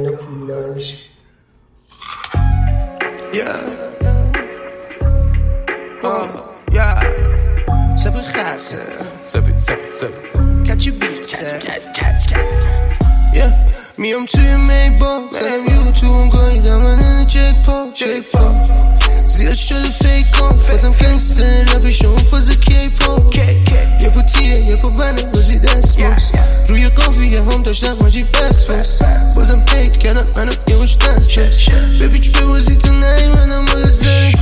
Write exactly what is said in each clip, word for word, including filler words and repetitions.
منو پولدار میشه. سپی خاصه سپی سپی سپی کچی بیتسه میام توی میبا زنم یوتیوب گاییدم من چک پا چک پا زیاد شده فیک کن فازم گنگستر رپشون فاز کی پا یه پا تیه یه پا ونه بازی دست باز روی قافیه هم داشتم ماجی بس فاز بازم پیت کردم منو یه مش دست ببیچ ببازی تو نهی منم بالا زنگ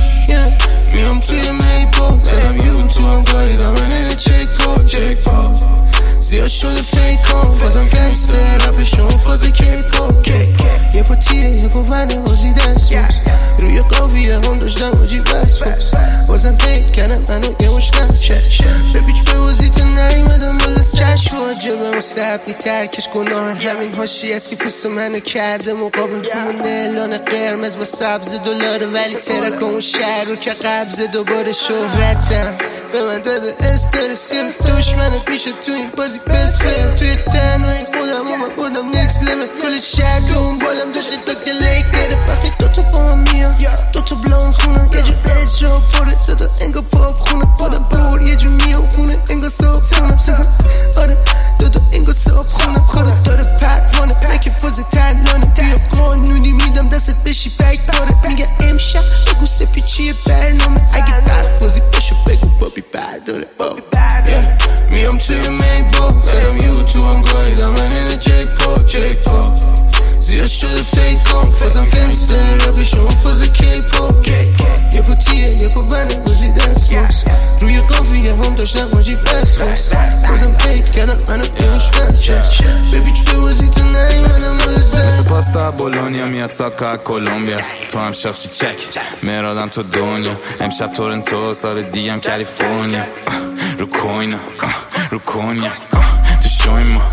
میام توی میبا زنم یوتیوب گاییدم من چک پا چک پا زیاد شده فیک کن فازم گنگستر رپشون فاز کی پا یه پا تیه یه پا ونه بازی دست باز روی قافیه هم داشتم ماجی بس فاز بازم پیت کردم منو یه مش دست ببیچ ببازی تو نیومدم بالا چشم واجبه مستحبی ترکش گناه همین هاشی است که پوست منو کرده مقابل همون اعلان قرمز و سبز دلاره ولی ترک اون شهر رو که قبض دوباره شهرتم به من داده استرسی دشمنت میشه تو این بازی بس فرم توی تنهایی خودم و من بردم نکس لیمت کل شهر دون بالم داشته تا که لیک گرفت وقتی دوتا با هم میان دوتا بلان خونم یه جور اجرا پاره دوتا انگا پاپ خونم بادم بور یه جور میام خونه انگا صاحب خونم آره دوتا انگا صاحب خونم خورد داره پروانه نکه فاز ترلانه بیا قانونی میدم دستت بشی فک باره میگه امشب بگو سپی چیه برنامه اگه برفازی بشو بگو بابی برداره بابی برداره میام توی میبا زدم یوتیوبم گاییدم من اینه چک پا چک پا زیاد شده فیک کن فازم گنگستر رپشون فاز کی پا یه پا تیه یه پا ونه بازی دست باز روی قافیه هم داشتم ماجی بس فاز بازم پیت کردم منو ایمش بس ببیچ ببازی تو نهی منم بازم مثل پاستا بولونیا میاد ساکا کولومبیا تو هم شخشی چک مرادم تو دنیا امشب تورنتو سال دیگم کالیفرنیا رو کوینا رو کنیا تو شوی ما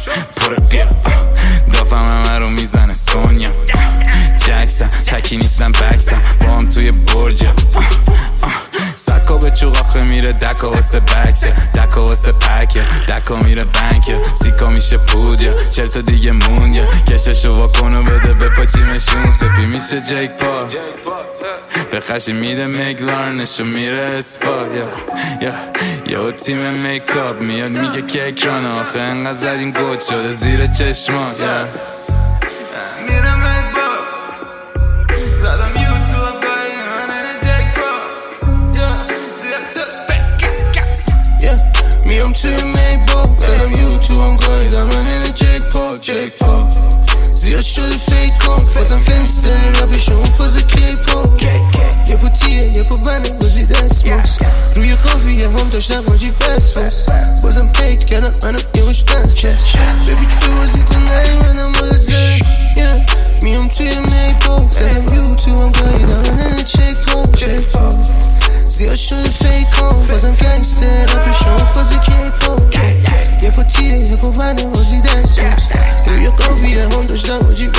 پر بیا دافم همه رو میزنه سونیا جکسم تکی نیستم بکسم با هم توی برجم سکا به چوق آخه میره دکا واسه بکسه دکا واسه پکه دکا میره بنکه سیکا میشه پودیا چل تا دیگه موندیا کششو واکنو بده به پاچیمشون سپی میشه جیک پا به خشی میده میگلارنشو میره اسپا یا یا یا تیم میکاپ میاد میگه که اکرانه آخه انقدر زدین گوت شده زیر چشما یا میره میکاپ زدم یوتیوب گاهی من اینه جیک پا یا زیر چه میام توی میبا زدم یوتیوبم گاییدم من اینه چک پا چک پا زیاد شده فیک کن فازم گنگستر رپشون فاز کی پا یه پا تیه یه پا ونه بازی دست باز روی قافیه هم داشتم ماجی بس فاز بازم پیت کردم منو یه مش دست ببیچ ببازی تو نهی منم بالا زنگ میام توی میبا زدم یوتیوبم گاییدم من اینه چک پا چک پا زیاد شده فیک کن فازم گنگستر رپشون فاز کی پا یه پا تیه یه پا ونه بازی دست باز روی قافیه هم داشتم ماجی